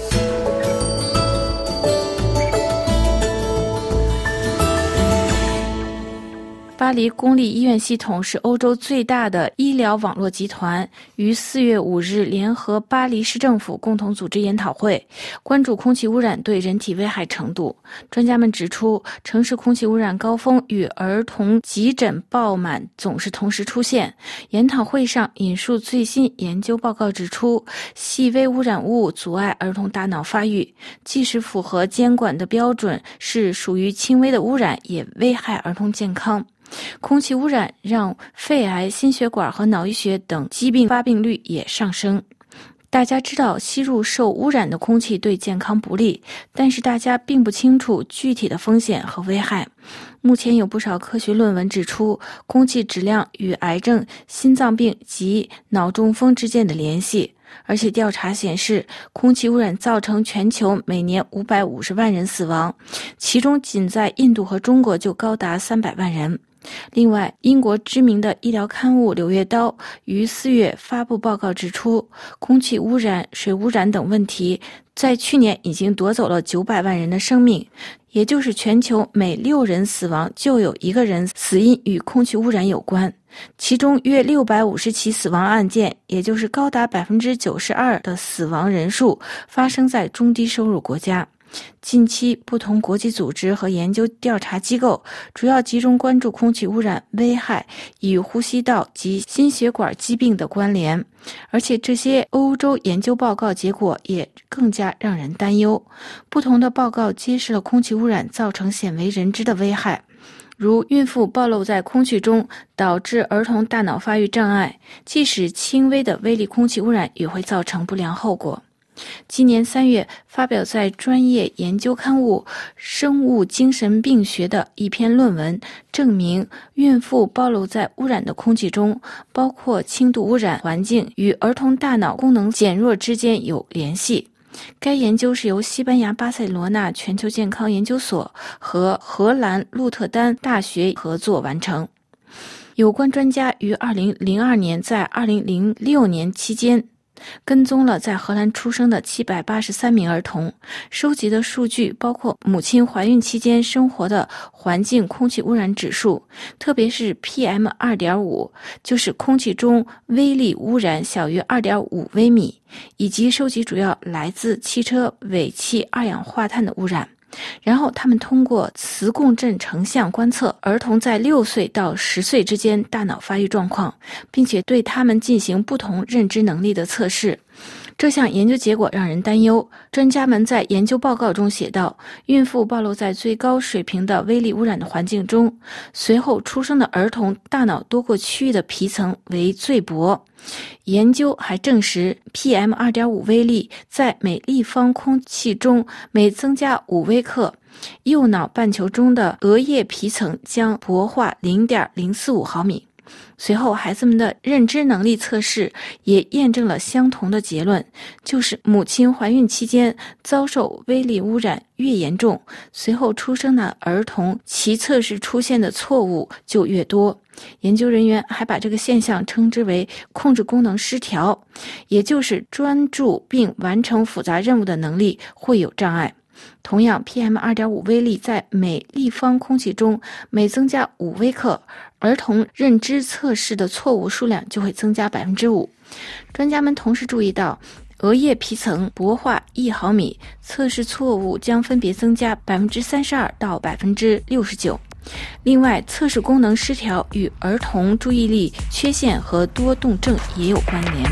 Speaker 6: 巴黎公立医院系统是欧洲最大的医疗网络集团，于四月五日联合巴黎市政府共同组织研讨会，关注空气污染对人体危害程度。专家们指出，城市空气污染高峰与儿童急诊爆满总是同时出现。研讨会上引述最新研究报告指出，细微污染物阻碍儿童大脑发育，即使符合监管的标准，是属于轻微的污染，也危害儿童健康。空气污染让肺癌、心血管和脑溢血等疾病发病率也上升。大家知道吸入受污染的空气对健康不利，但是大家并不清楚具体的风险和危害。目前有不少科学论文指出，空气质量与癌症、心脏病及脑中风之间的联系。而且调查显示，空气污染造成全球每年五百五十万人死亡，其中仅在印度和中国就高达三百万人。另外，英国知名的医疗刊物《柳叶刀》于四月发布报告指出，空气污染、水污染等问题在去年已经夺走了九百万人的生命，也就是全球每六人死亡就有一个人死因与空气污染有关。其中约六百五十起死亡案件，也就是高达 百分之九十二 的死亡人数发生在中低收入国家。近期，不同国际组织和研究调查机构主要集中关注空气污染危害与呼吸道及心血管疾病的关联，而且这些欧洲研究报告结果也更加让人担忧。不同的报告揭示了空气污染造成鲜为人知的危害，如孕妇暴露在空气中导致儿童大脑发育障碍，即使轻微的微粒空气污染也会造成不良后果。今年三月发表在专业研究刊物《生物精神病学》的一篇论文，证明孕妇暴露在污染的空气中，包括轻度污染环境与儿童大脑功能减弱之间有联系。该研究是由西班牙巴塞罗那全球健康研究所和荷兰鹿特丹大学合作完成。有关专家于二零零二年在二零零六年期间跟踪了在荷兰出生的七百八十三名儿童，收集的数据包括母亲怀孕期间生活的环境空气污染指数，特别是 P M 二点五， 就是空气中微粒污染小于 二点五 微米，以及收集主要来自汽车尾气二氧化碳的污染。然后他们通过磁共振成像观测儿童在六岁到十岁之间大脑发育状况，并且对他们进行不同认知能力的测试。这项研究结果让人担忧。专家们在研究报告中写道，孕妇暴露在最高水平的微粒污染的环境中，随后出生的儿童大脑多个区域的皮层为最薄。研究还证实 P M 二点五 微粒在每立方空气中每增加五微克，右脑半球中的额叶皮层将薄化 零点零四五毫米。随后孩子们的认知能力测试也验证了相同的结论，就是母亲怀孕期间遭受微粒污染越严重，随后出生的儿童其测试出现的错误就越多。研究人员还把这个现象称之为控制功能失调，也就是专注并完成复杂任务的能力会有障碍。同样 P M 二点五 微粒在每立方空气中每增加五微克，儿童认知测试的错误数量就会增加 百分之五。 专家们同时注意到，额叶皮层薄化一毫米，测试错误将分别增加 百分之三十二 到 百分之六十九。另外，测试功能失调与儿童注意力缺陷和多动症也有关联。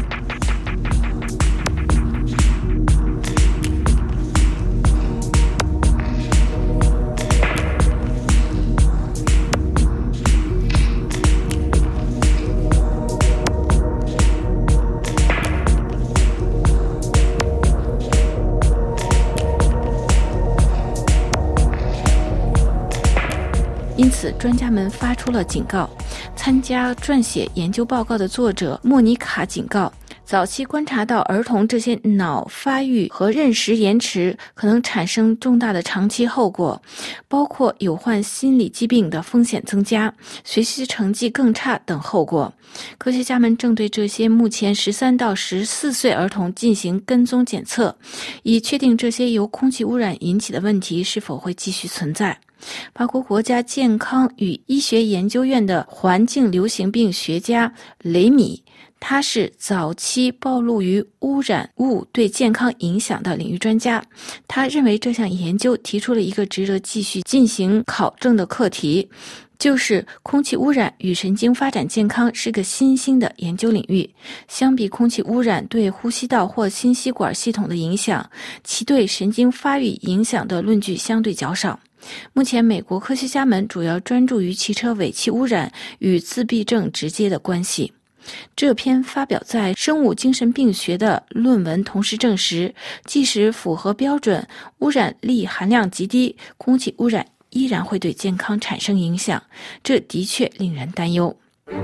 Speaker 7: 此，专家们发出了警告。参加撰写研究报告的作者莫妮卡警告，早期观察到儿童这些脑发育和认识延迟可能产生重大的长期后果，包括有患心理疾病的风险增加、学习成绩更差等后果。科学家们正对这些目前十三到十四岁儿童进行跟踪检测，以确定这些由空气污染引起的问题是否会继续存在。法国国家健康与医学研究院的环境流行病学家雷米，他是早期暴露于污染物对健康影响的领域专家。他认为这项研究提出了一个值得继续进行考证的课题，就是空气污染与神经发展健康是个新兴的研究领域。相比空气污染对呼吸道或心吸管系统的影响，其对神经发育影响的论据相对较少。目前美国科学家们主要专注于汽车尾气污染与自闭症直接的关系。这篇发表在《生物精神病学》的论文同时证实，即使符合标准，污染力含量极低，空气污染依然会对健康产生影响，这的确令人担忧。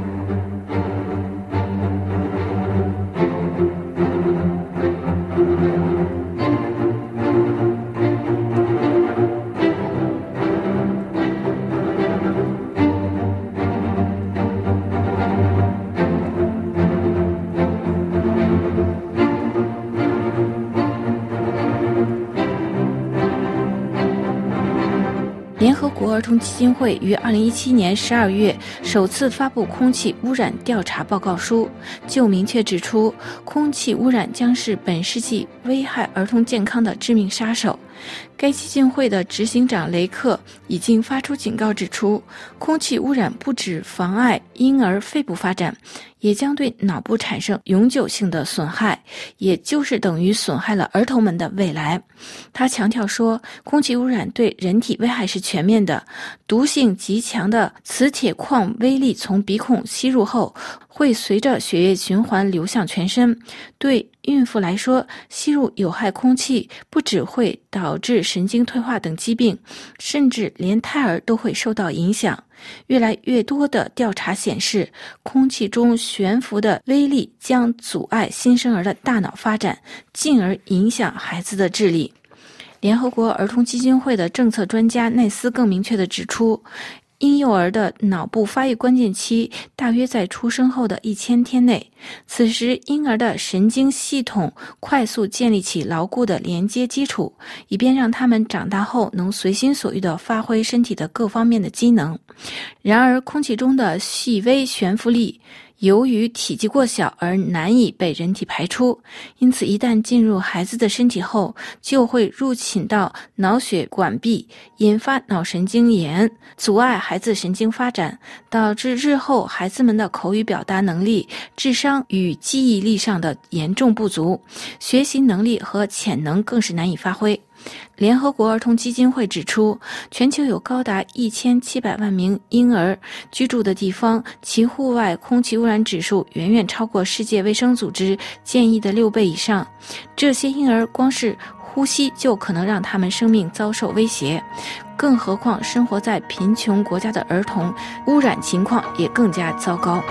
Speaker 7: 联合国儿童基金会于二零一七年十二月首次发布空气污染调查报告书，就明确指出，空气污染将是本世纪危害儿童健康的致命杀手。该基金会的执行长雷克已经发出警告，指出空气污染不只妨碍婴儿肺部发展，也将对脑部产生永久性的损害，也就是等于损害了儿童们的未来。他强调说，空气污染对人体危害是全面的，毒性极强的磁铁矿微粒从鼻孔吸入后，会随着血液循环流向全身。对孕妇来说，吸入有害空气不只会导致神经退化等疾病，甚至连胎儿都会受到影响。越来越多的调查显示，空气中悬浮的微粒将阻碍新生儿的大脑发展，进而影响孩子的智力。联合国儿童基金会的政策专家奈斯更明确地指出，婴幼儿的脑部发育关键期大约在出生后的一千天内，此时婴儿的神经系统快速建立起牢固的连接基础，以便让他们长大后能随心所欲地发挥身体的各方面的机能。然而，空气中的细微悬浮力由于体积过小而难以被人体排出，因此一旦进入孩子的身体后，就会入侵到脑血管壁，引发脑神经炎，阻碍孩子神经发展，导致日后孩子们的口语表达能力、智商与记忆力上的严重不足，学习能力和潜能更是难以发挥。联合国儿童基金会指出，全球有高达一千七百万名婴儿居住的地方，其户外空气污染指数远远超过世界卫生组织建议的六倍以上。这些婴儿光是呼吸就可能让他们生命遭受威胁，更何况生活在贫穷国家的儿童，污染情况也更加糟糕。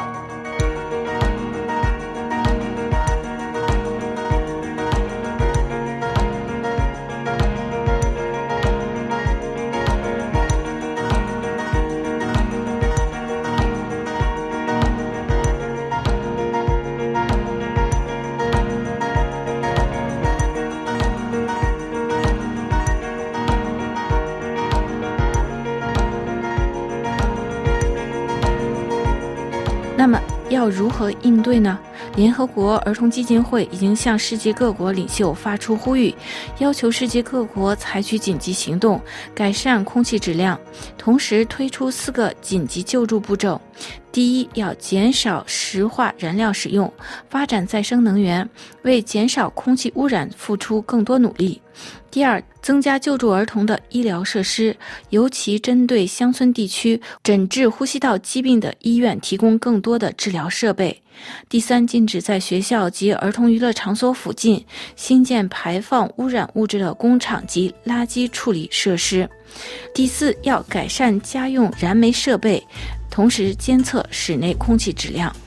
Speaker 7: 那么要如何应对呢？联合国儿童基金会已经向世界各国领袖发出呼吁，要求世界各国采取紧急行动，改善空气质量，同时推出四个紧急救助步骤。 第一，要减少石化燃料使用，发展再生能源，为减少空气污染付出更多努力。第二，增加救助儿童的医疗设施，尤其针对乡村地区诊治呼吸道疾病的医院提供更多的治疗设备。第三，禁止在学校及儿童娱乐场所附近新建排放污染物质的工厂及垃圾处理设施。第四，要改善家用燃煤设备，同时监测室内空气质量。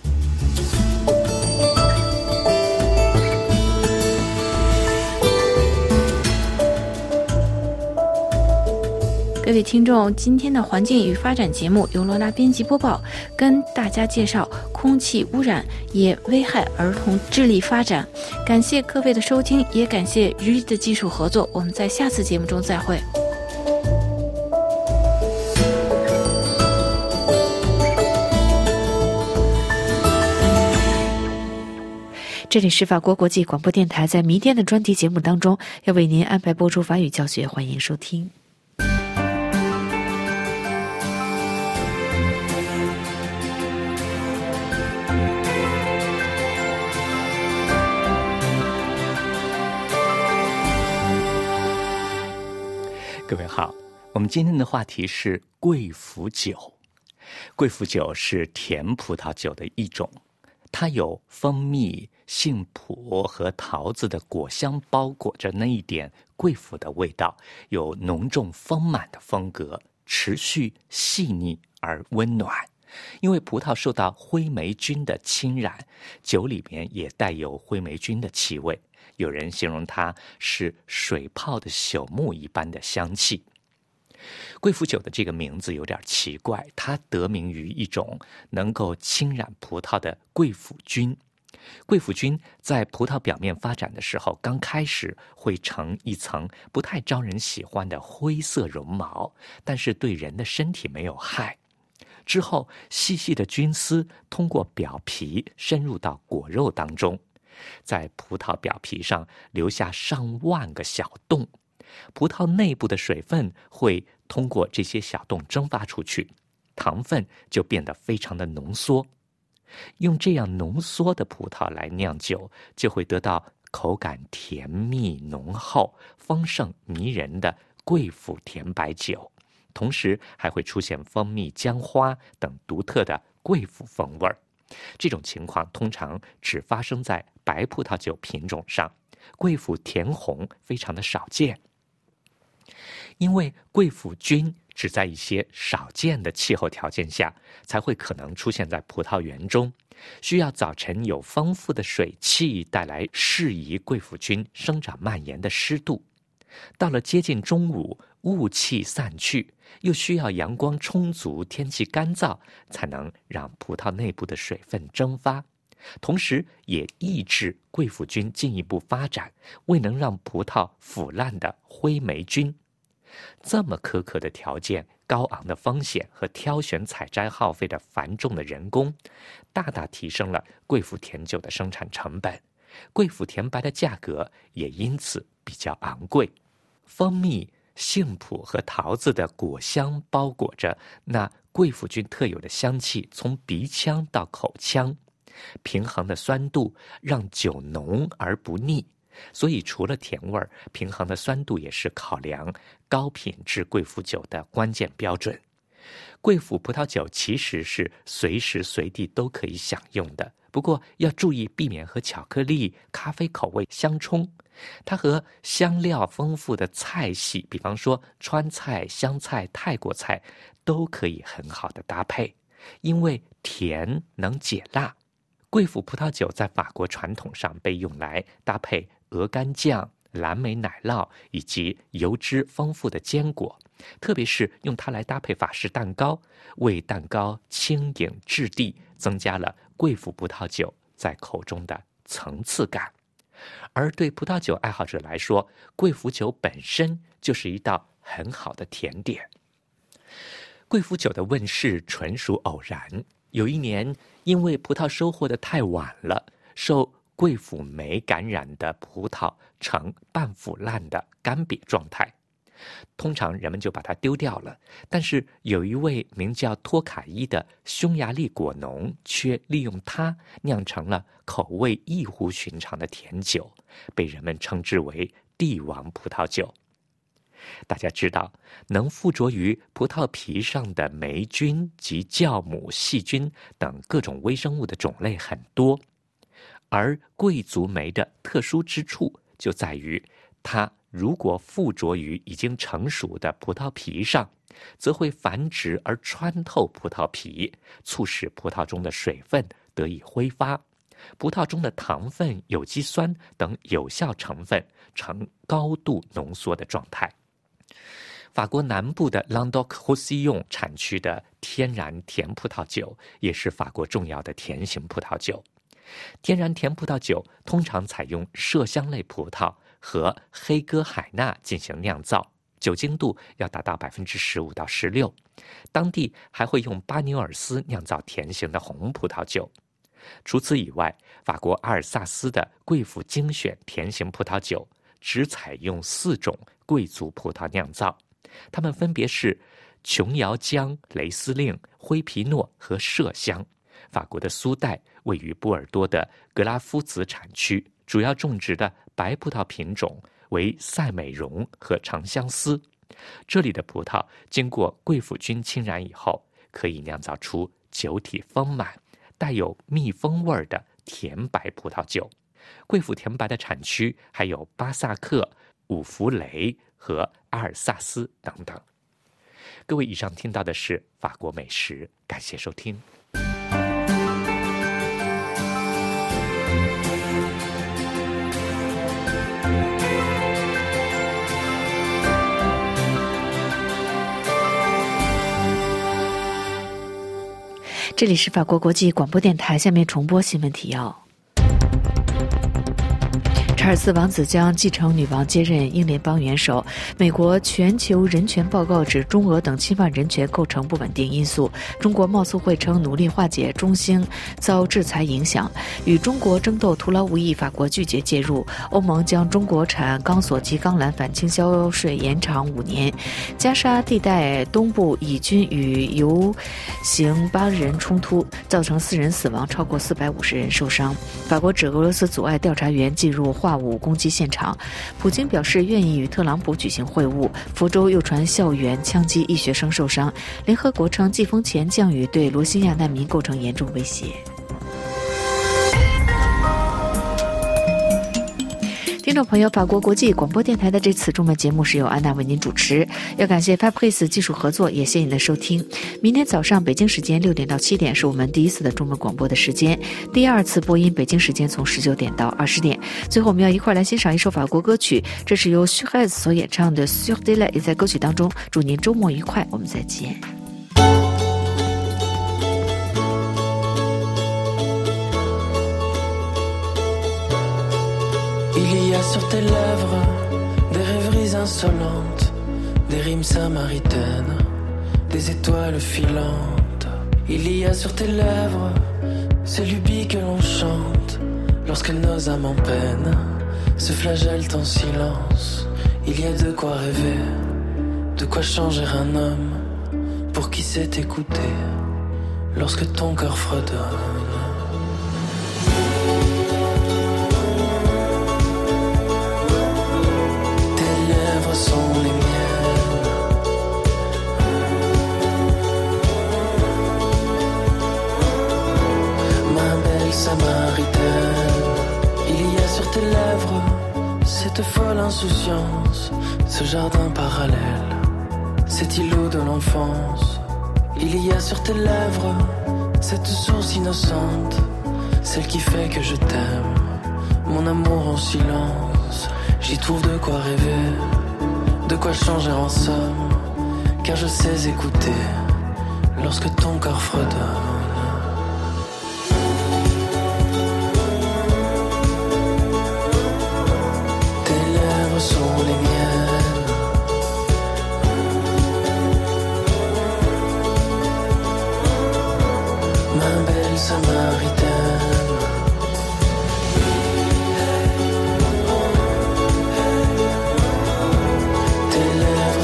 Speaker 7: 各位听众，今天的环境与发展节目由罗拉编辑播报，跟大家介绍空气污染也危害儿童智力发展。感谢各位的收听，也感谢于力的技术合作。我们在下次节目中再会。
Speaker 1: 这里是法国国际广播电台，在明天的专题节目当中要为您安排播出法语教学，欢迎收听。
Speaker 8: 各位好，我们今天的话题是贵腐酒。贵腐酒是甜葡萄酒的一种，它有蜂蜜、杏脯和桃子的果香包裹着那一点贵腐的味道，有浓重丰满的风格，持续细腻而温暖。因为葡萄受到灰霉菌的侵染，酒里面也带有灰霉菌的气味。有人形容它是水泡的朽木一般的香气。贵腐酒的这个名字有点奇怪，它得名于一种能够侵染葡萄的贵腐菌。贵腐菌在葡萄表面发展的时候，刚开始会呈一层不太招人喜欢的灰色绒毛，但是对人的身体没有害。之后，细细的菌丝通过表皮深入到果肉当中，在葡萄表皮上留下上万个小洞，葡萄内部的水分会通过这些小洞蒸发出去，糖分就变得非常的浓缩。用这样浓缩的葡萄来酿酒，就会得到口感甜蜜浓厚、丰盛迷人的贵腐甜白酒，同时还会出现蜂蜜、姜花等独特的贵腐风味儿。这种情况通常只发生在白葡萄酒品种上，贵腐甜红非常的少见。因为贵腐菌只在一些少见的气候条件下才会可能出现在葡萄园中，需要早晨有丰富的水汽带来适宜贵腐菌生长蔓延的湿度，到了接近中午，雾气散去，又需要阳光充足、天气干燥，才能让葡萄内部的水分蒸发，同时也抑制贵腐菌进一步发展，未能让葡萄腐烂的灰霉菌。这么苛刻的条件、高昂的风险和挑选采摘耗费的繁重的人工，大大提升了贵腐甜酒的生产成本，贵腐甜白的价格也因此比较昂贵。蜂蜜、杏脯和桃子的果香包裹着那贵腐菌特有的香气，从鼻腔到口腔，平衡的酸度让酒浓而不腻。所以除了甜味儿，平衡的酸度也是考量高品质贵腐酒的关键标准。贵腐葡萄酒其实是随时随地都可以享用的，不过要注意避免和巧克力、咖啡口味相冲。它和香料丰富的菜系，比方说川菜、湘菜、泰国菜，都可以很好的搭配，因为甜能解辣。贵腐葡萄酒在法国传统上被用来搭配鹅肝酱、蓝莓奶酪以及油脂丰富的坚果，特别是用它来搭配法式蛋糕，为蛋糕轻盈质地增加了贵腐葡萄酒在口中的层次感。而对葡萄酒爱好者来说，贵腐酒本身就是一道很好的甜点。贵腐酒的问世纯属偶然，有一年因为葡萄收获的太晚了，受贵腐酶感染的葡萄呈半腐烂的干瘪状态。 通常人们就把它丢掉了。但是有一位名叫托卡伊的匈牙利果农，却利用它酿成了口味异乎寻常的甜酒，被人们称之为帝王葡萄酒。大家知道，能附着于葡萄皮上的霉菌及酵母、细菌等各种微生物的种类很多，而贵族梅的特殊之处就在于，它如果附着于已经成熟的葡萄皮上，则会繁殖而穿透葡萄皮，促使葡萄中的水分得以挥发，葡萄中的糖分、有机酸等有效成分呈高度浓缩的状态。法国南部的 Languedoc-Roussillon 产区的天然甜葡萄酒也是法国重要的甜型葡萄酒。天然甜葡萄酒通常采用麝香类葡萄和黑哥海纳进行酿造，酒精度要达到 百分之十五到十六。当地还会用巴纽尔斯酿造甜型的红葡萄酒。除此以外，法国阿尔萨斯的贵腐精选甜型葡萄酒只采用四种贵族葡萄酿造，它们分别是琼瑶浆、雷司令、灰皮诺和麝香。法国的苏代位于波尔多的格拉夫子产区，主要种植的白葡萄品种为赛美容和长相思。这里的葡萄经过贵腐菌侵染以后，可以酿造出酒体丰满、带有蜜蜂味的甜白葡萄酒。贵腐甜白的产区还有巴萨克、伍弗雷和阿尔萨斯等等。各位，以上听到的是法国美食，感谢收听。
Speaker 1: 这里是法国国际广播电台，下面重播新闻提要。查尔斯王子将继承女王接任英联邦元首。美国全球人权报告指中俄等侵犯人权构成不稳定因素。中国贸促会称努力化解中兴遭制裁影响。与中国争斗徒劳无益，法国拒绝介入。欧盟将中国产钢索及钢缆反倾销税延长五年。加沙地带东部以军与游行巴人冲突，造成四人死亡，超过四百五十人受伤。法国指俄罗斯阻碍调查员进入化武攻击现场。普京表示愿意与特朗普举行会晤。福州又传校园枪击，一学生受伤。联合国称季风前降雨对罗兴亚难民构成严重威胁。听众朋友，法国国际广播电台的这次中文节目是由安娜为您主持，要感谢 Fabrice 技术合作，也谢谢您的收听。明天早上北京时间六点到七点是我们第一次的中文广播的时间，第二次播音北京时间从十九点到二十点。最后我们要一块来欣赏一首法国歌曲，这是由 Suarez 所演唱的 Sur de la， 也在歌曲当中。祝您周末愉快，我们再见。
Speaker 9: Il y a sur tes lèvres des rêveries insolentes, des rimes samaritaines, des étoiles filantes. Il y a sur tes lèvres ces lubies que l'on chante lorsque nos âmes en peine se flagellent en silence. Il y a de quoi rêver, de quoi changer un homme pour qui sait écouter lorsque ton cœur fredonne. Sont les miennes. Ma belle samaritaine, il y a sur tes lèvres cette folle insouciance, ce jardin parallèle, cet îlot de l'enfance. Il y a sur tes lèvres cette source innocente, celle qui fait que je t'aime, mon amour en silence. J'y trouve de quoi rêver, de quoi changer en somme, car je sais écouter lorsque ton corps fredonne. Tes lèvres sont les miennes. Ma belle samaritaine. Tes lèvres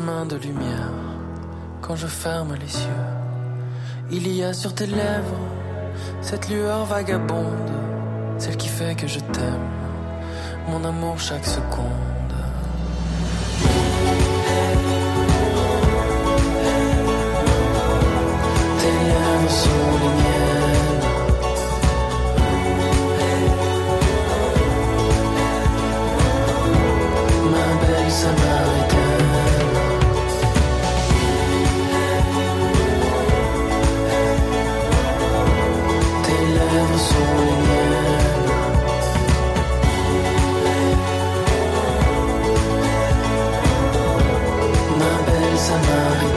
Speaker 9: chemin de lumière quand je ferme les yeux. Il y a sur tes lèvres cette lueur vagabonde, celle qui fait que je t'aime, mon amour chaque seconde. Tes lèvres sont les miennes. Ma belle Samaritaine. Tes lèvres sont les miennes. Ma belle Samaritaine.